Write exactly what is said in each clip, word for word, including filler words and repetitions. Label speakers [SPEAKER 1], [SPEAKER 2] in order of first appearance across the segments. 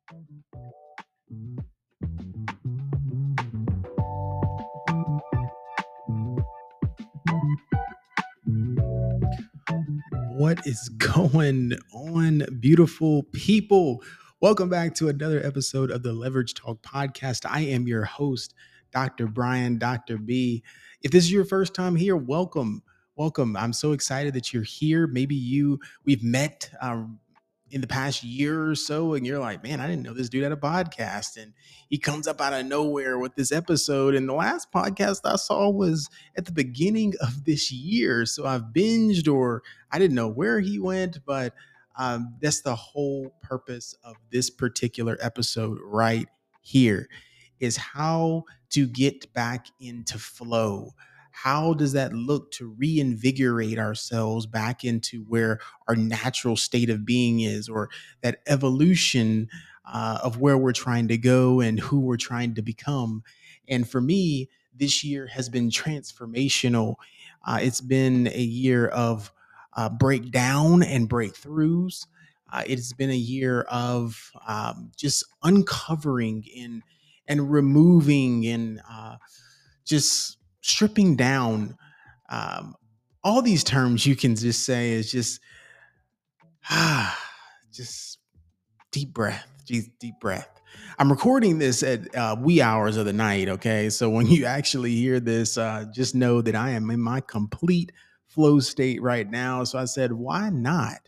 [SPEAKER 1] What is going on, beautiful people? Welcome back to another episode of the Leverage Talk podcast. I am your host, Doctor Brian, Doctor B. If this is your first time here, welcome. Welcome. I'm so excited that you're here. Maybe you, we've met um, in the past year or so, and you're like, man, I didn't know this dude had a podcast. And he comes up out of nowhere with this episode. And the last podcast I saw was at the beginning of this year. So I've binged, or I didn't know where he went, but um, that's the whole purpose of this particular episode right here, is how to get back into flow. How does that look to reinvigorate ourselves back into where our natural state of being is, or that evolution uh, of where we're trying to go and who we're trying to become? And for me, this year has been transformational. Uh, it's been a year of uh, breakdown and breakthroughs. Uh, it's been a year of um, just uncovering and and removing and uh, just stripping down. Um, all these terms you can just say is just ah, just deep breath, deep, deep breath. I'm recording this at uh, wee hours of the night. Okay. So when you actually hear this, uh, just know that I am in my complete flow state right now. So I said, why not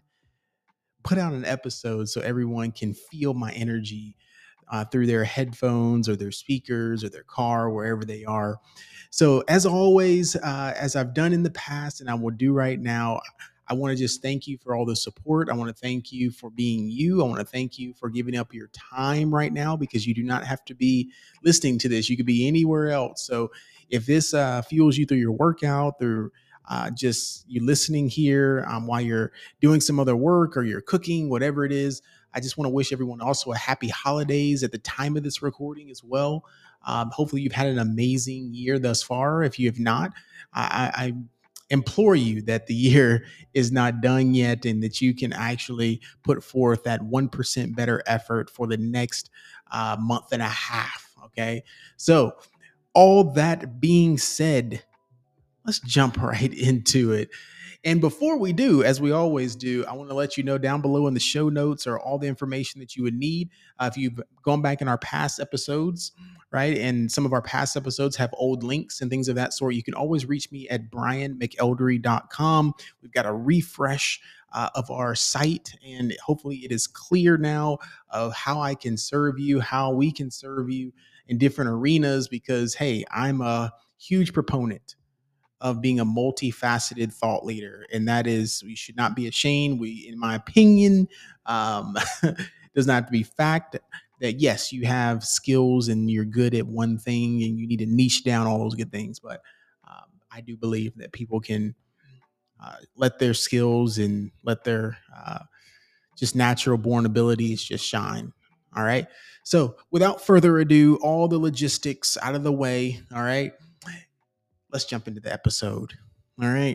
[SPEAKER 1] put out an episode so everyone can feel my energy uh, through their headphones or their speakers or their car, wherever they are. So, as always, uh, as I've done in the past and I will do right now, I want to just thank you for all the support. I want to thank you for being you. I want to thank you for giving up your time right now, because you do not have to be listening to this. You could be anywhere else. So, if this uh, fuels you through your workout, through uh, just you listening here um, while you're doing some other work or you're cooking, whatever it is, I just want to wish everyone also a happy holidays at the time of this recording as well. Um, hopefully, you've had an amazing year thus far. If you have not, I, I implore you that the year is not done yet, and that you can actually put forth that one percent better effort for the next uh, month and a half. Okay. So, all that being said, let's jump right into it. And before we do, as we always do, I want to let you know down below in the show notes are all the information that you would need. Uh, if you've gone back in our past episodes, right, and some of our past episodes have old links and things of that sort, you can always reach me at brian mceldery dot com. We've got a refresh uh, of our site, and hopefully it is clear now of how I can serve you, how we can serve you in different arenas, because, hey, I'm a huge proponent of being a multifaceted thought leader, and that is, we should not be ashamed. We, in my opinion, um, does not have to be fact that yes, you have skills and you're good at one thing, and you need to niche down all those good things. But um, I do believe that people can uh, let their skills and let their uh, just natural born abilities just shine. All right. So without further ado, all the logistics out of the way. All right, let's jump into the episode. All right.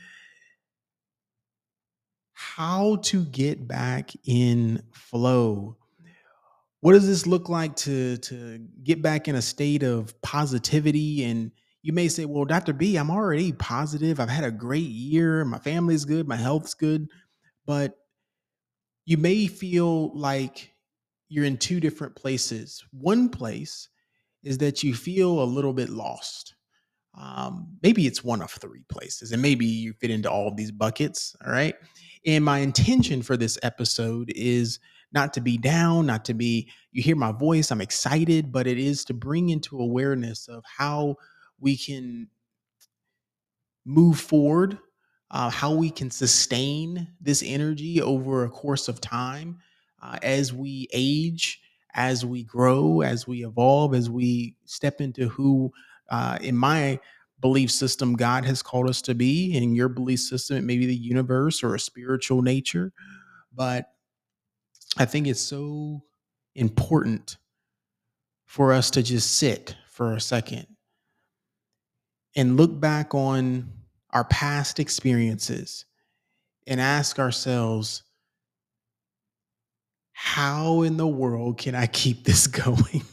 [SPEAKER 1] How to get back in flow. What does this look like to, to get back in a state of positivity? And you may say, well, Doctor B, I'm already positive. I've had a great year. My family's good. My health's good. But you may feel like you're in two different places. One place is that you feel a little bit lost. Um, maybe it's one of three places, and maybe you fit into all of these buckets. All right. And my intention for this episode is not to be down, not to be, you hear my voice, I'm excited, but it is to bring into awareness of how we can move forward, uh, how we can sustain this energy over a course of time, uh, as we age, as we grow, as we evolve, as we step into who, uh, in my belief system, God has called us to be. In your belief system, it may be the universe or a spiritual nature. But I think it's so important for us to just sit for a second and look back on our past experiences and ask ourselves, how in the world can I keep this going?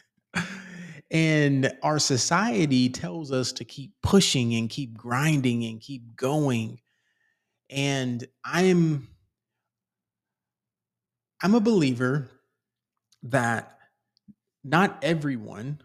[SPEAKER 1] And our society tells us to keep pushing and keep grinding and keep going. And I'm I'm a believer that not everyone,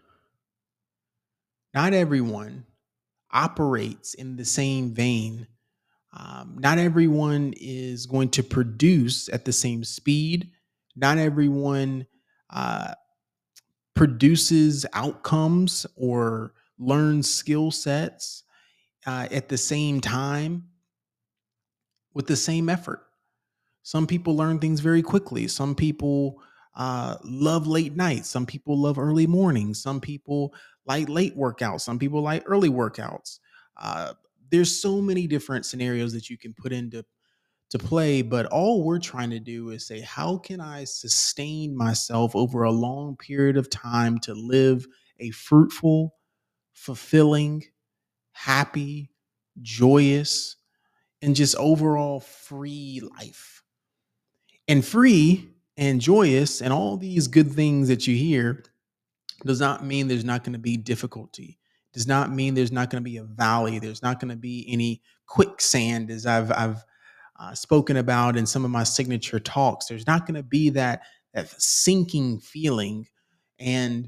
[SPEAKER 1] not everyone operates in the same vein. Um, not everyone is going to produce at the same speed. Not everyone uh, produces outcomes or learns skill sets uh, at the same time with the same effort. Some people learn things very quickly. Some people uh, love late nights. Some people love early mornings. Some people like late workouts. Some people like early workouts. Uh, there's so many different scenarios that you can put into to play, but all we're trying to do is say, how can I sustain myself over a long period of time to live a fruitful, fulfilling, happy, joyous, and just overall free life? And free and joyous and all these good things that you hear does not mean there's not going to be difficulty. Does not mean there's not going to be a valley. There's not going to be any quicksand, as I've I've uh, spoken about in some of my signature talks. There's not going to be that that sinking feeling, and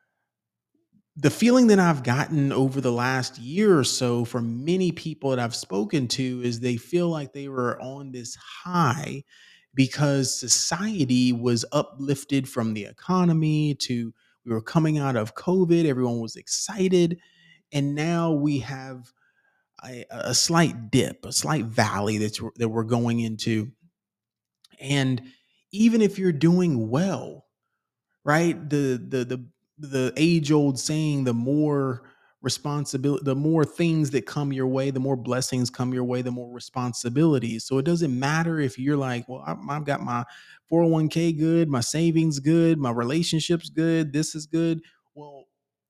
[SPEAKER 1] the feeling that I've gotten over the last year or so from many people that I've spoken to is they feel like they were on this high because society was uplifted from the economy to we were coming out of COVID, everyone was excited, and now we have a, a slight dip, a slight valley that's that we're going into. And even if you're doing well, right? The the the the age old saying, the more responsibility, the more things that come your way, the more blessings come your way, the more responsibilities. So it doesn't matter if you're like, well, I, I've got my four oh one k good, my savings good, my relationships good, this is good. Well,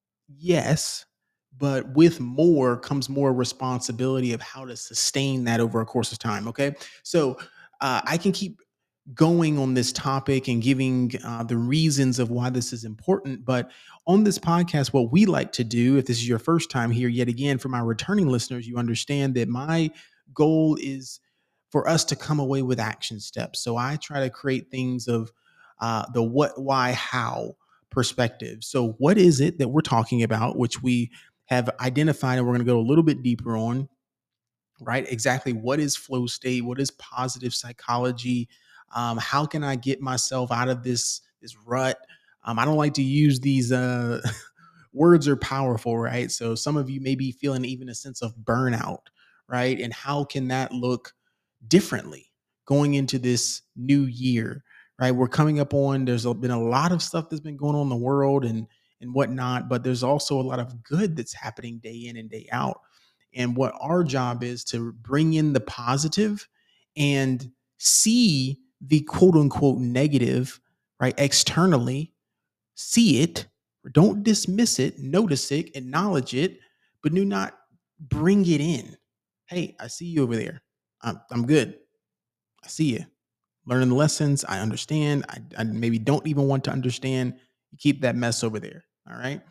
[SPEAKER 1] yes, but with more comes more responsibility of how to sustain that over a course of time. Okay. So uh, I can keep going on this topic and giving uh, the reasons of why this is important. But on this podcast, what we like to do, if this is your first time here, yet again, for my returning listeners, you understand that my goal is for us to come away with action steps. So I try to create things of uh, the what, why, how perspective. So, what is it that we're talking about, which we have identified, and we're going to go a little bit deeper on, right? Exactly what is flow state? What is positive psychology? Um, how can I get myself out of this this rut? Um, I don't like to use these uh, words are powerful, right? So some of you may be feeling even a sense of burnout, right? And how can that look differently going into this new year, right? We're coming up on, there's been a lot of stuff that's been going on in the world and and whatnot, but there's also a lot of good that's happening day in and day out. And what our job is to bring in the positive and see the quote unquote negative, right? Externally, see it, don't dismiss it, notice it, acknowledge it, but do not bring it in. Hey, I see you over there. I'm, I'm good. I see you. Learning the lessons. I understand. I, I maybe don't even want to understand. You keep that mess over there. All right.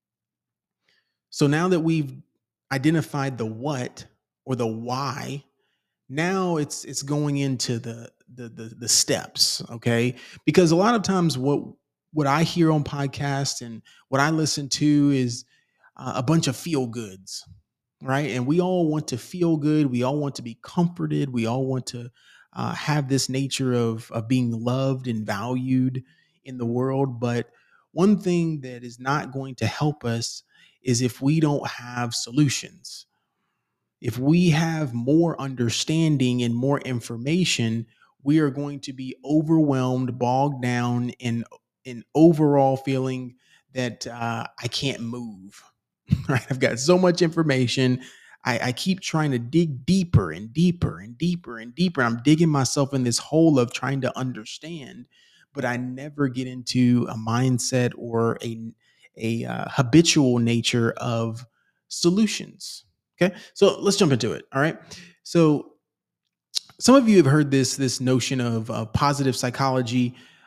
[SPEAKER 1] So now that we've identified the what or the why, now it's it's going into the the the, the steps, okay? Because a lot of times what what I hear on podcasts and what I listen to is uh, a bunch of feel goods, right? And we all want to feel good. We all want to be comforted. We all want to uh, have this nature of of being loved and valued in the world. But one thing that is not going to help us is if we don't have solutions. If we have more understanding and more information, we are going to be overwhelmed, bogged down in in overall feeling that uh, I can't move. Right? I've got so much information. I, I keep trying to dig deeper and deeper and deeper and deeper. I'm digging myself in this hole of trying to understand, but I never get into a mindset or a a uh, habitual nature of solutions. Okay, so let's jump into it. All right, so some of you have heard this this notion of uh, positive psychology.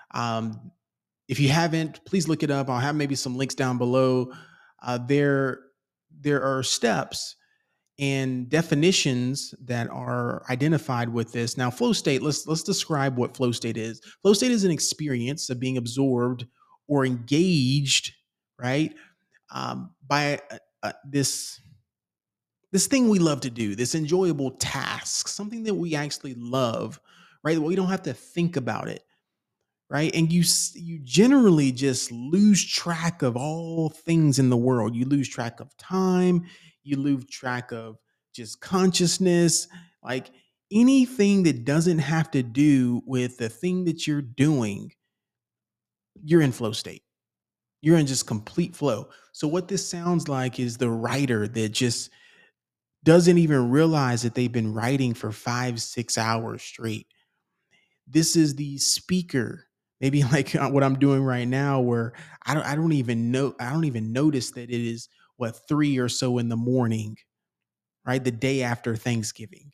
[SPEAKER 1] Um, if you haven't, please look it up. I'll have maybe some links down below. Uh, there, there are steps and definitions that are identified with this. Now, flow state, let's let's describe what flow state is. Flow state is an experience of being absorbed or engaged, right? Um, by uh, uh, this this thing we love to do, this enjoyable task, something that we actually love, right? We don't have to think about it, right? And you s- you generally just lose track of all things in the world. You lose track of time, you lose track of just consciousness, like anything that doesn't have to do with the thing that you're doing, you're in flow state. You're in just complete flow. So what this sounds like is the writer that just doesn't even realize that they've been writing for five, six hours straight. This is the speaker, maybe like uh, what I'm doing right now, where I don't, I don't even know, I don't even notice that it is what three or so in the morning, right? The day after Thanksgiving.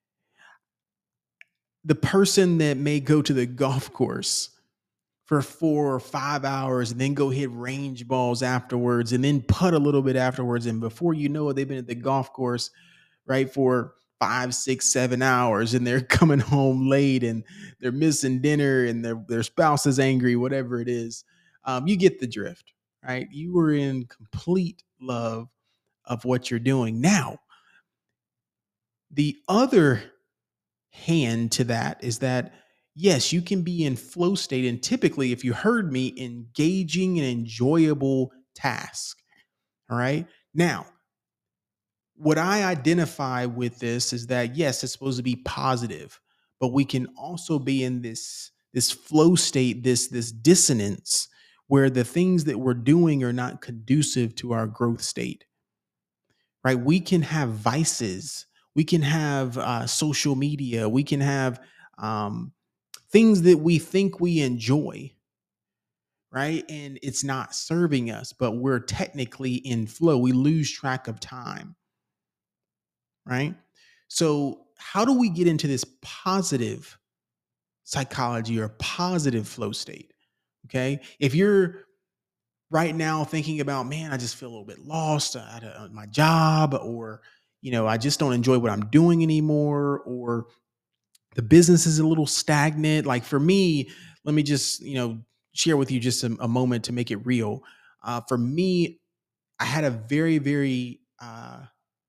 [SPEAKER 1] The person that may go to the golf course for four or five hours and then go hit range balls afterwards and then putt a little bit afterwards. And before you know it, they've been at the golf course, right, for five, six, seven hours, and they're coming home late and they're missing dinner and their their spouse is angry, whatever it is. Um, you get the drift, right? You were in complete love of what you're doing. Now, the other hand to that is that yes, you can be in flow state, and typically, if you heard me, engaging and enjoyable task. All right. Now, what I identify with this is that yes, it's supposed to be positive, but we can also be in this this flow state, this this dissonance where the things that we're doing are not conducive to our growth state. Right? We can have vices, we can have uh, social media, we can have um, things that we think we enjoy, right? And it's not serving us, but we're technically in flow. We lose track of time, right? So, how do we get into this positive psychology or positive flow state? Okay. If you're right now thinking about, man, I just feel a little bit lost at, uh, my job, or, you know, I just don't enjoy what I'm doing anymore, or the business is a little stagnant. Like for me, let me just, you know, share with you just a, a moment to make it real. Uh, for me, I had a very, very, uh,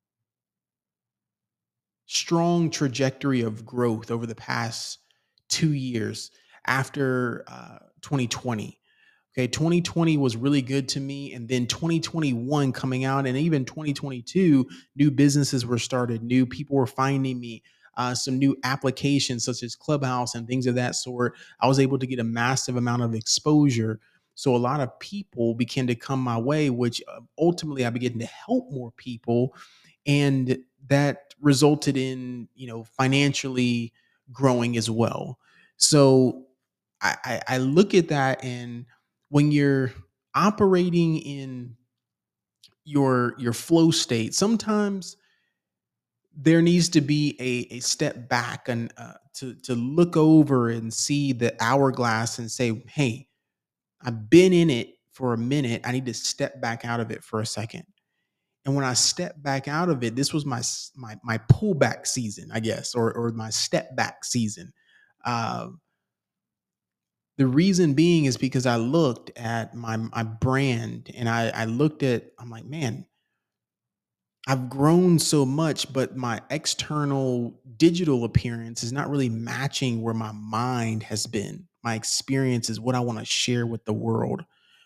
[SPEAKER 1] strong trajectory of growth over the past two years after uh, twenty twenty. Okay, twenty twenty was really good to me. And then twenty twenty-one coming out, and even twenty twenty-two, new businesses were started, new people were finding me, uh, some new applications such as Clubhouse and things of that sort. I was able to get a massive amount of exposure. So a lot of people began to come my way, which uh, ultimately I began to help more people, and that resulted in, you know, financially growing as well. So I, I, I look at that, and when you're operating in your your flow state, sometimes there needs to be a, a step back and uh, to to look over and see the hourglass and say, hey, I've been in it for a minute, I need to step back out of it for a second. And when I stepped back out of it, this was my my my pullback season, I guess, or or my step back season. Uh, the reason being is because I looked at my my brand, and I I looked at, I'm like, man, I've grown so much, but my external digital appearance is not really matching where my mind has been. My experience is what I want to share with the world.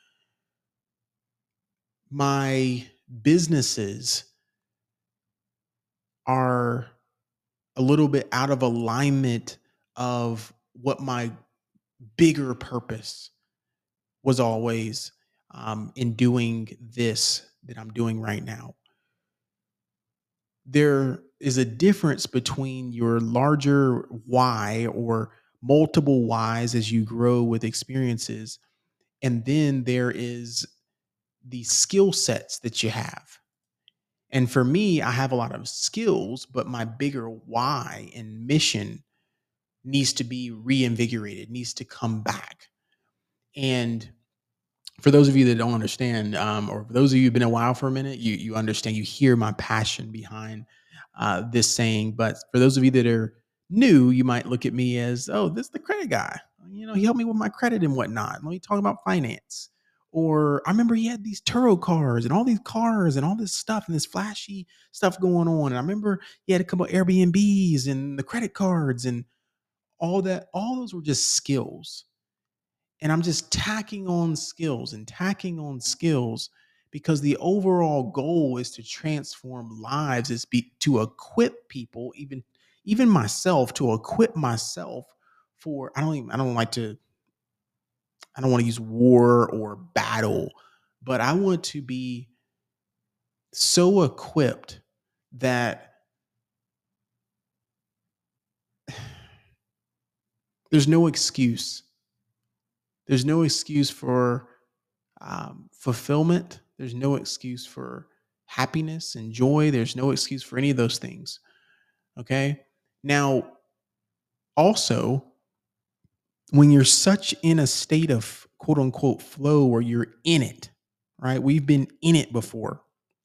[SPEAKER 1] My businesses are a little bit out of alignment of what my bigger purpose was always, um, in doing this that I'm doing right now. There is a difference between your larger why or multiple whys as you grow with experiences. And then there is the skill sets that you have. And for me, I have a lot of skills, but my bigger why and mission needs to be reinvigorated, needs to come back. And for those of you that don't understand, um, or for those of you who've been a while for a minute, you you understand, you hear my passion behind uh, this saying. But for those of you that are new, you might look at me as, oh, this is the credit guy. You know, he helped me with my credit and whatnot. Let me talk about finance. Or I remember he had these Turo cars and all these cars and all this stuff and this flashy stuff going on. And I remember he had a couple of Airbnbs and the credit cards and all that. All those were just skills, and I'm just tacking on skills and tacking on skills because the overall goal is to transform lives, is be to equip people, even even myself, to equip myself for, I don't even I don't like to I don't want to use war or battle, but I want to be so equipped that there's no excuse. There's no excuse for um, fulfillment. There's no excuse for happiness and joy. There's no excuse for any of those things. Okay. Now, also, when you're such in a state of quote unquote flow where you're in it, right? We've been in it before.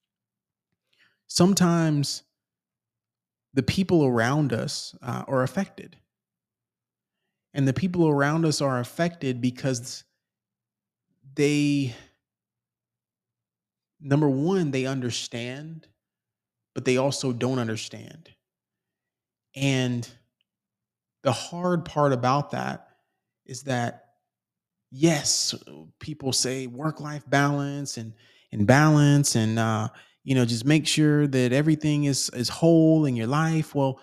[SPEAKER 1] Sometimes the people around us uh, are affected. And the people around us are affected because they, number one, they understand, but they also don't understand. And the hard part about that is that, yes, people say work-life balance and and balance and uh, you know, just make sure that everything is is whole in your life. Well,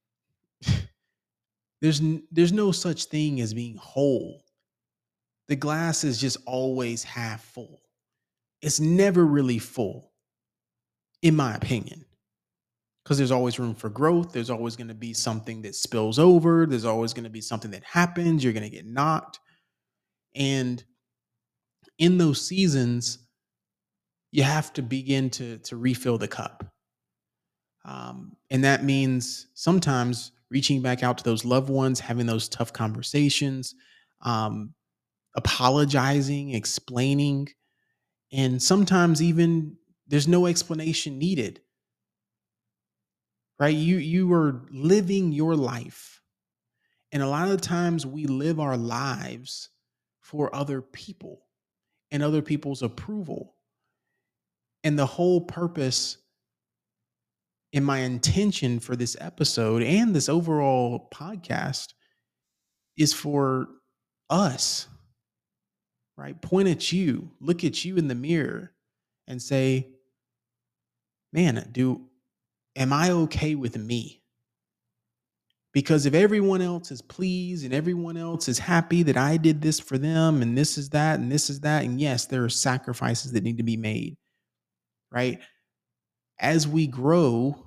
[SPEAKER 1] there's n- there's no such thing as being whole. The glass is just always half full. It's never really full, in my opinion, because there's always room for growth. There's always going to be something that spills over. There's always going to be something that happens. You're going to get knocked. And in those seasons, you have to begin to, to refill the cup. Um, and that means sometimes reaching back out to those loved ones, having those tough conversations, um, apologizing, explaining, and sometimes even there's no explanation needed, right? You you are living your life. And a lot of the times we live our lives for other people and other people's approval. And the whole purpose and my intention for this episode and this overall podcast is for us, right? Point at you, look at you in the mirror and say, man, do am I okay with me? Because if everyone else is pleased and everyone else is happy that I did this for them and this is that and this is that, and yes, there are sacrifices that need to be made, right? As we grow,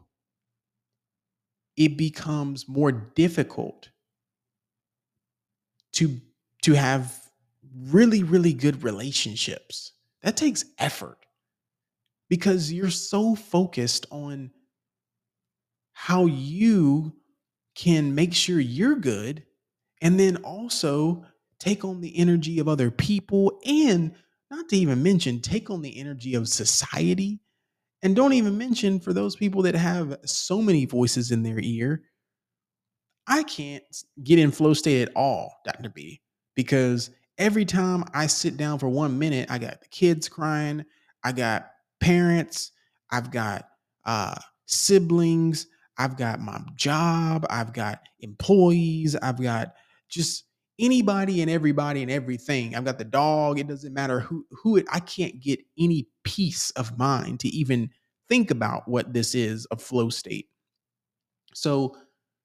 [SPEAKER 1] it becomes more difficult to to have really really good relationships. That takes effort because you're so focused on how you can make sure you're good and then also take on the energy of other people, and not to even mention take on the energy of society. And don't even mention for those people that have so many voices in their ear, I can't get in flow state at all, Doctor B, because every time I sit down for one minute, I got the kids crying, I got parents, I've got uh, siblings, I've got my job, I've got employees, I've got just anybody and everybody and everything. I've got the dog. It doesn't matter who who it. I can't get any peace of mind to even think about what this is, a flow state. So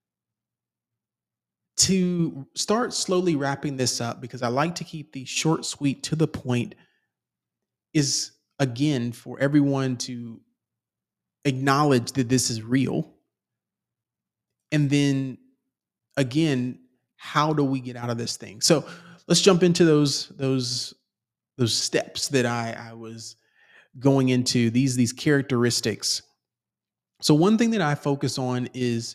[SPEAKER 1] to start slowly wrapping this up, because I like to keep these short, sweet, to the point, is again for everyone to acknowledge that this is real. And then again, how do we get out of this thing? So let's jump into those those those steps that I, I was going into, these these characteristics. So one thing that I focus on is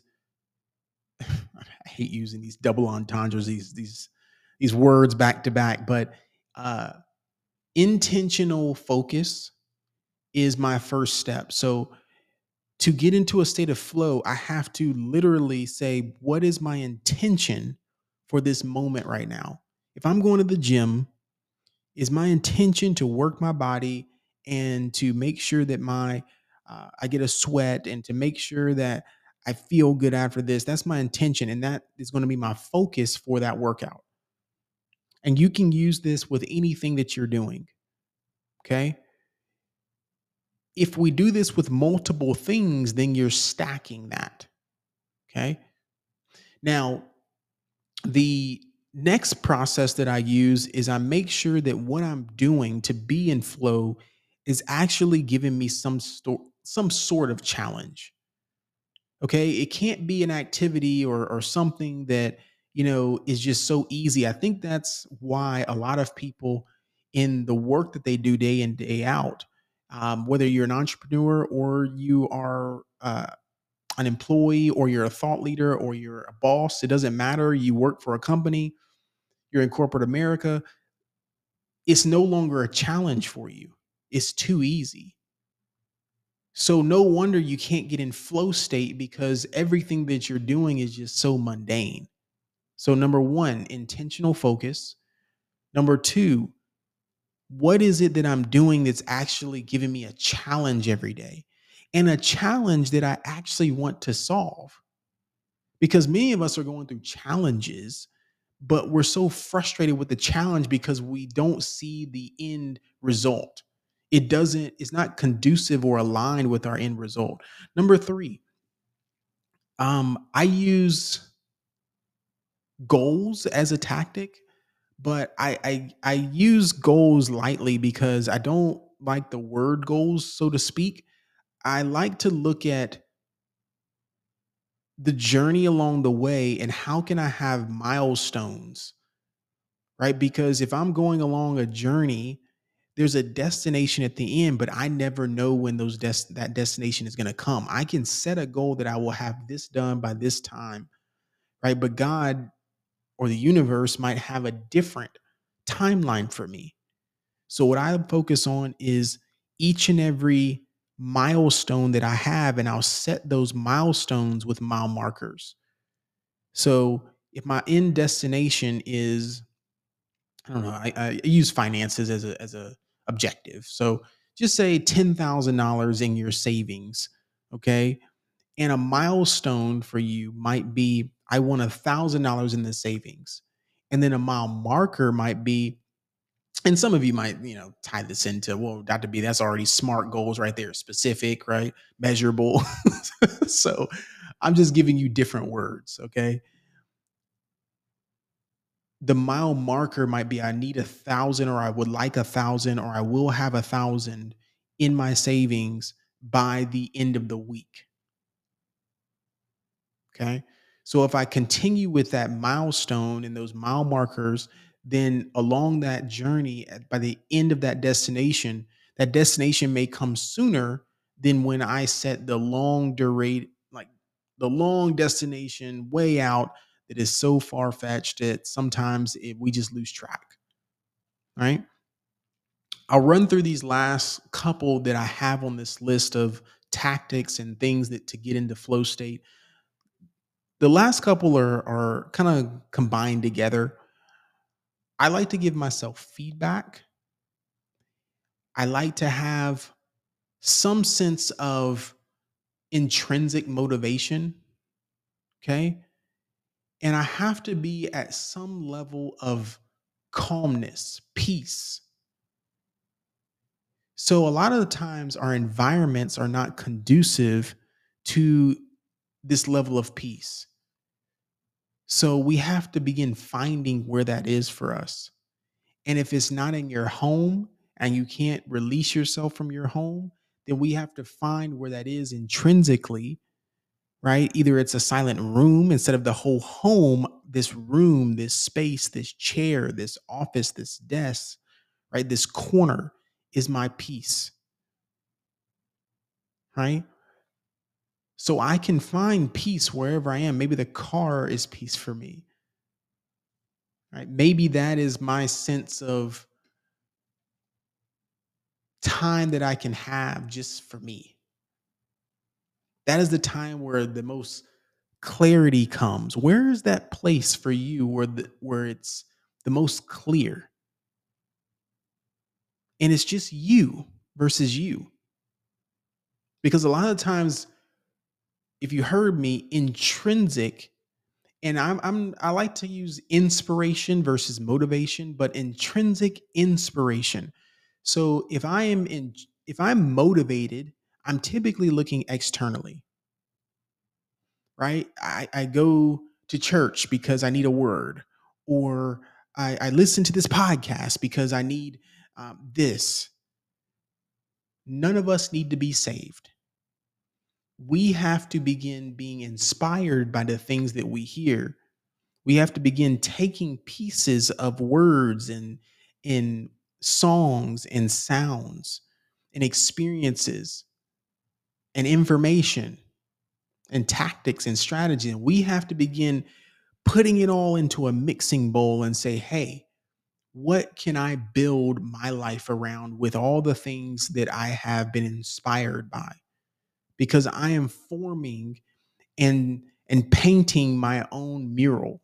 [SPEAKER 1] I hate using these double entendres, these these these words back to back, but Uh, intentional focus is my first step. So to get into a state of flow, I have to literally say, what is my intention for this moment right now? If I'm going to the gym, is my intention to work my body and to make sure that my uh, I get a sweat and to make sure that I feel good after this? That's my intention, and that is going to be my focus for that workout. And you can use this with anything that you're doing. Okay. If we do this with multiple things, then you're stacking that. Okay. Now, the next process that I use is I make sure that what I'm doing to be in flow is actually giving me some sto- some sort of challenge. Okay, it can't be an activity or or something that you know is just so easy. I think that's why a lot of people in the work that they do day in day out, um, whether you're an entrepreneur or you are uh, an employee or you're a thought leader or you're a boss, it doesn't matter. You work for a company, you're in corporate America, it's no longer a challenge for you. It's too easy. So no wonder you can't get in flow state because everything that you're doing is just so mundane. So number one, intentional focus. Number two, what is it that I'm doing that's actually giving me a challenge every day? And a challenge that I actually want to solve. Because many of us are going through challenges, but we're so frustrated with the challenge because we don't see the end result. It doesn't, it's not conducive or aligned with our end result. Number three, um, I use goals as a tactic, but I, I I use goals lightly because I don't like the word goals, so to speak. I like to look at the journey along the way and how can I have milestones, right? Because if I'm going along a journey, there's a destination at the end, but I never know when those des- that destination is going to come. I can set a goal that I will have this done by this time, right? But God or the universe might have a different timeline for me. So what I focus on is each and every milestone that I have, and I'll set those milestones with mile markers. So if my end destination is, I don't know, I, I use finances as a as a objective. So just say ten thousand dollars in your savings, okay? And a milestone for you might be I want a thousand dollars in the savings, and then a mile marker might be, and some of you might, you know, tie this into, well, Doctor B, that's already SMART goals right there, specific, right? Measurable. So I'm just giving you different words, okay? The mile marker might be I need a thousand, or I would like a thousand, or I will have a thousand in my savings by the end of the week. Okay. So if I continue with that milestone and those mile markers, then along that journey, at- by the end of that destination, that destination may come sooner than when I set the long durate, like the long destination way out that is so far fetched that sometimes it, we just lose track. Right. I'll run through these last couple that I have on this list of tactics and things that to get into flow state. The last couple are are kind of combined together. I like to give myself feedback. I like to have some sense of intrinsic motivation, okay? And I have to be at some level of calmness, peace. So a lot of the times our environments are not conducive to this level of peace. So we have to begin finding where that is for us. And if it's not in your home and you can't release yourself from your home, then we have to find where that is intrinsically, right? Either it's a silent room instead of the whole home, this room, this space, this chair, this office, this desk, right? This corner is my peace, right? So I can find peace wherever I am. Maybe the car is peace for me, right? Maybe that is my sense of time that I can have just for me. That is the time where the most clarity comes. Where is that place for you where the, where it's the most clear? And it's just you versus you. Because a lot of times, if you heard me, intrinsic, and I'm, I'm I like to use inspiration versus motivation, but intrinsic inspiration. So if I am in if I'm motivated, I'm typically looking externally, right? I, I go to church because I need a word, or I, I listen to this podcast because I need um, this. None of us need to be saved. We have to begin being inspired by the things that we hear. We have to begin taking pieces of words and in songs and sounds and experiences and information and tactics and strategy. And we have to begin putting it all into a mixing bowl and say, hey, what can I build my life around with all the things that I have been inspired by? Because I am forming and and painting my own mural.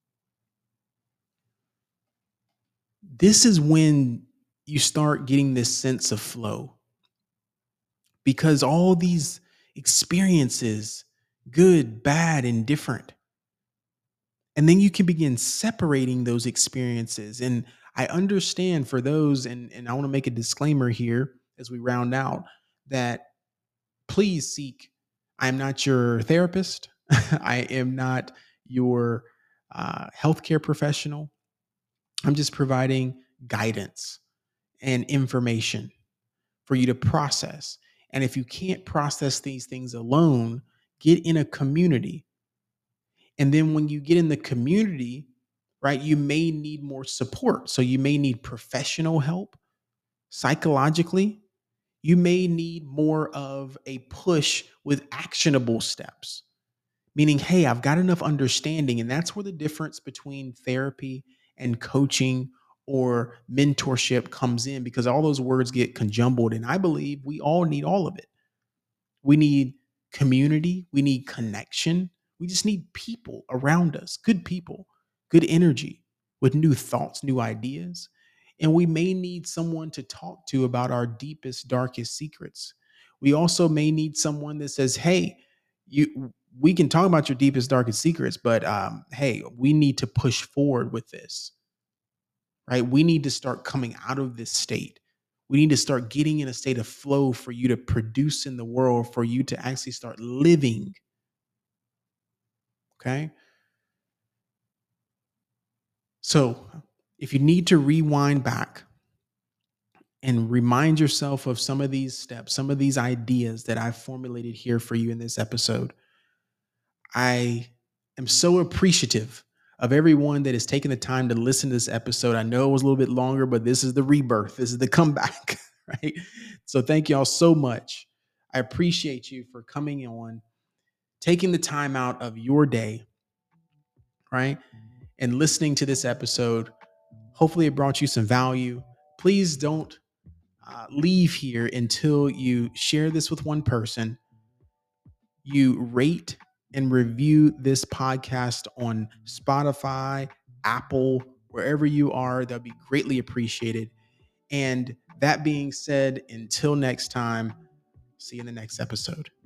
[SPEAKER 1] This is when you start getting this sense of flow, because all these experiences, good, bad, and different, and then you can begin separating those experiences. And I understand for those, and, and I want to make a disclaimer here as we round out, that please seek, I'm not your therapist. I am not your uh, healthcare professional. I'm just providing guidance and information for you to process. And if you can't process these things alone, get in a community. And then when you get in the community, right, you may need more support. So you may need professional help psychologically. You may need more of a push with actionable steps, meaning, hey, I've got enough understanding. And that's where the difference between therapy and coaching or mentorship comes in, because all those words get conjumbled. And I believe we all need all of it. We need community, we need connection. We just need people around us, good people, good energy with new thoughts, new ideas. And we may need someone to talk to about our deepest, darkest secrets. We also may need someone that says, hey, you we can talk about your deepest, darkest secrets, but um, hey, we need to push forward with this, right? We need to start coming out of this state. We need to start getting in a state of flow for you to produce in the world, for you to actually start living. Okay. So if you need to rewind back and remind yourself of some of these steps, some of these ideas that I've formulated here for you in this episode, I am so appreciative of everyone that has taken the time to listen to this episode. I know it was a little bit longer, but this is the rebirth. This is the comeback, right? So thank y'all so much. I appreciate you for coming on, taking the time out of your day, right? And listening to this episode. Hopefully it brought you some value. Please don't uh, leave here until you share this with one person. You rate and review this podcast on Spotify, Apple, wherever you are. That'd be greatly appreciated. And that being said, until next time, see you in the next episode.